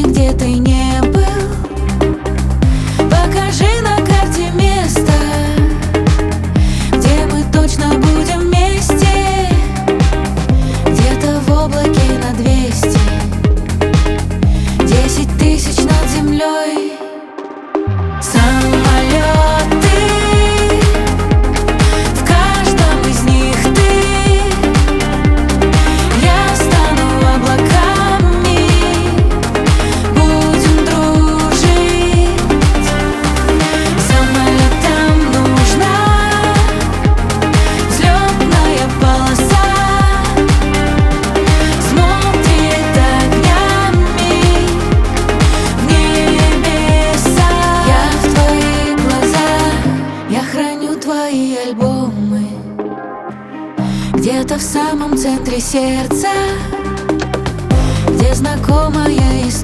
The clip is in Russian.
где ты не был. Покажи на карте место, где мы точно будем вместе. Где-то в облаке на 200, 10 тысяч над землей. Самолеты, в каждом из них ты. Я стану облаками, будем дружить. Самолетам нужна взлетная полоса, смотрит огнями в небеса. Я в твоих глазах, я храню твои альбомы. Где-то в самом центре сердца, где знакомая история.